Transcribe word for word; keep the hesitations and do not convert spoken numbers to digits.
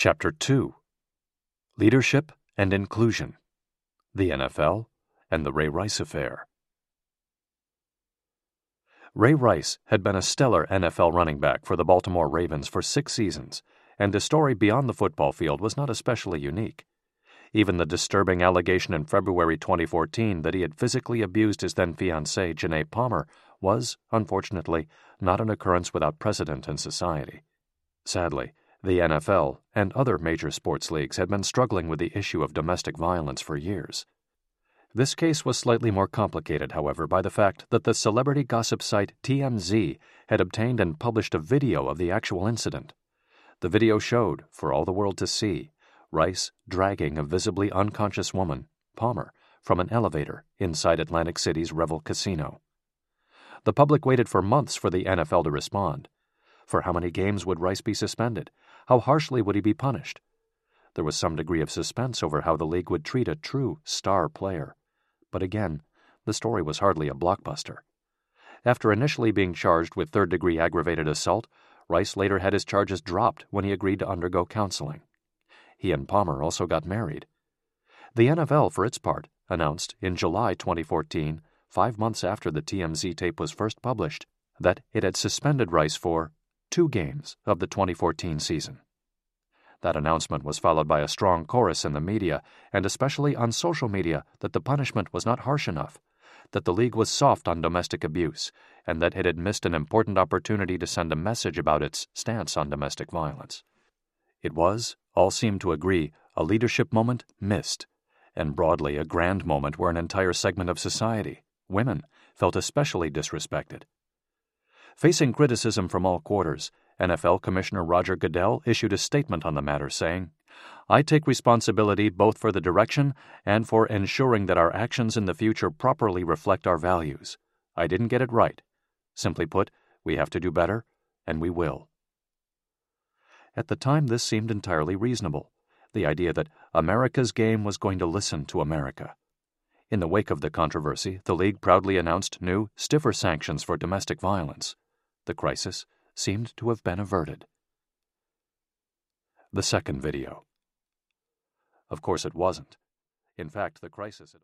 Chapter two: Leadership and Inclusion, the N F L, and the Ray Rice Affair. Ray Rice had been a stellar N F L running back for the Baltimore Ravens for six seasons, and his story beyond the football field was not especially unique. Even the disturbing allegation in February twenty fourteen that he had physically abused his then-fiancée, Janae Palmer, was, unfortunately, not an occurrence without precedent in society. Sadly, the N F L and other major sports leagues had been struggling with the issue of domestic violence for years. This case was slightly more complicated, however, by the fact that the celebrity gossip site T M Z had obtained and published a video of the actual incident. The video showed, for all the world to see, Rice dragging a visibly unconscious woman, Palmer, from an elevator inside Atlantic City's Revel Casino. The public waited for months for the N F L to respond. For how many games would Rice be suspended? How harshly would he be punished? There was some degree of suspense over how the league would treat a true star player. But again, the story was hardly a blockbuster. After initially being charged with third-degree aggravated assault, Rice later had his charges dropped when he agreed to undergo counseling. He and Palmer also got married. The N F L, for its part, announced in July twenty fourteen, five months after the T M Z tape was first published, that it had suspended Rice for two games of the twenty fourteen season. That announcement was followed by a strong chorus in the media, and especially on social media, that the punishment was not harsh enough, that the league was soft on domestic abuse, and that it had missed an important opportunity to send a message about its stance on domestic violence. It was, all seemed to agree, a leadership moment missed, and broadly a grand moment where an entire segment of society, women, felt especially disrespected. Facing criticism from all quarters, N F L Commissioner Roger Goodell issued a statement on the matter saying, "I take responsibility both for the direction and for ensuring that our actions in the future properly reflect our values. I didn't get it right. Simply put, we have to do better, and we will." At the time, this seemed entirely reasonable, the idea that America's game was going to listen to America. In the wake of the controversy, the league proudly announced new, stiffer sanctions for domestic violence. The crisis seemed to have been averted. The second video. Of course it wasn't. In fact, the crisis had